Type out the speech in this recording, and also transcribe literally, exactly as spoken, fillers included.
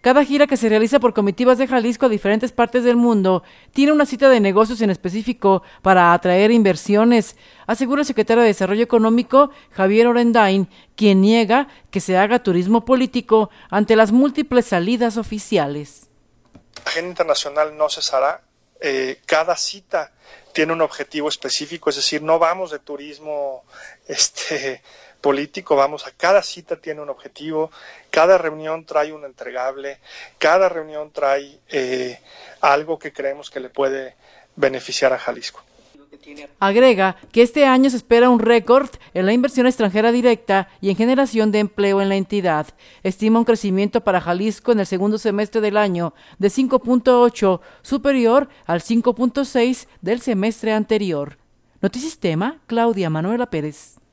Cada gira que se realiza por comitivas de Jalisco a diferentes partes del mundo tiene una cita de negocios en específico para atraer inversiones, asegura el secretario de Desarrollo Económico, Javier Orendain, quien niega que se haga turismo político ante las múltiples salidas oficiales. La agenda internacional no cesará. Eh, cada cita tiene un objetivo específico, es decir, no vamos de turismo este, político, vamos a cada cita tiene un objetivo, cada reunión trae un entregable, cada reunión trae eh, algo que creemos que le puede beneficiar a Jalisco. Agrega que este año se espera un récord en la inversión extranjera directa y en generación de empleo en la entidad. Estima un crecimiento para Jalisco en el segundo semestre del año de cinco punto ocho, superior al cinco punto seis del semestre anterior. Notisistema, Claudia Manuela Pérez.